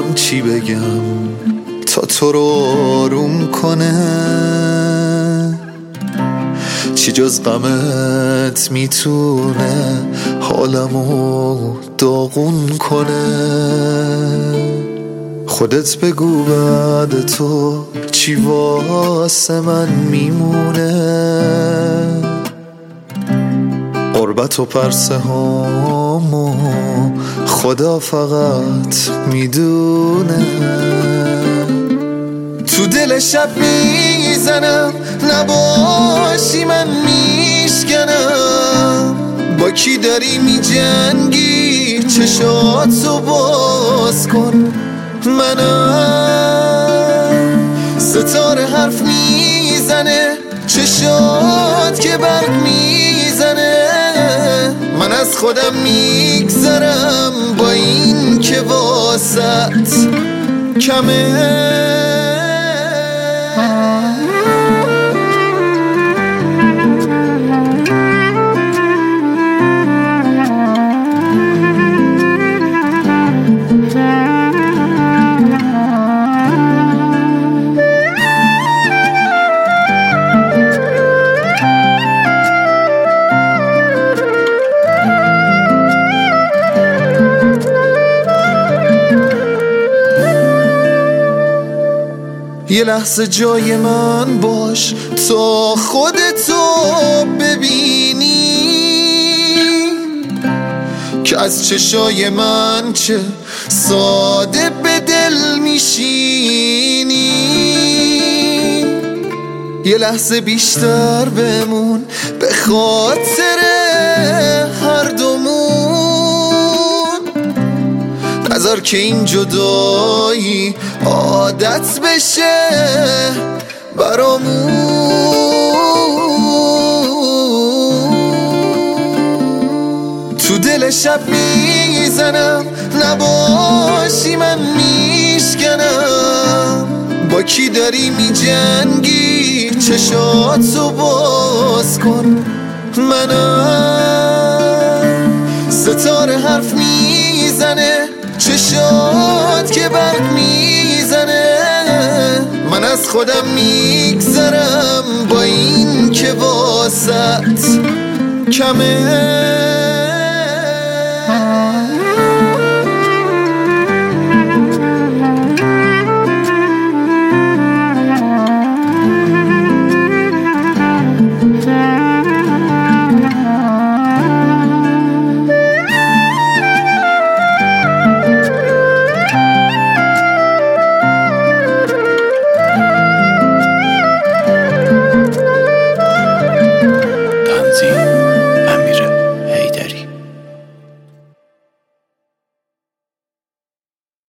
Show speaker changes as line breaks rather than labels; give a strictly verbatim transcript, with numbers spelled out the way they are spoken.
چی بگم تا تو رو آروم کنه؟ چی جز غمت میتونه حالمو داغون کنه؟ خودت بگو بعد تو چی واسه من میمونه؟ قربت و پرسه هامو خدا فقط میدونه. تو دل شب میزنم نباشی من میشکنم. با کی داری میجنگی چشاتو باز کن. منم ستاره حرف میزنه چشات که برق میزنه. من از خودم میگذرم با این که واسط کمه. یه لحظه جای من باش تا خودتو ببینی که از چشای من چه ساده به دل میشینی. یه لحظه بیشتر بمون به خاطر هر دومون. نذار که این جدایی عادت بشه برامون. تو دل شب میزنم نباشی من میشکنم. با کی داری میجنگی چشاتو باز کن. منم ستاره حرف میزنه چشات که برق میزنه. من از خودم میگذرم با این که واسط کمه.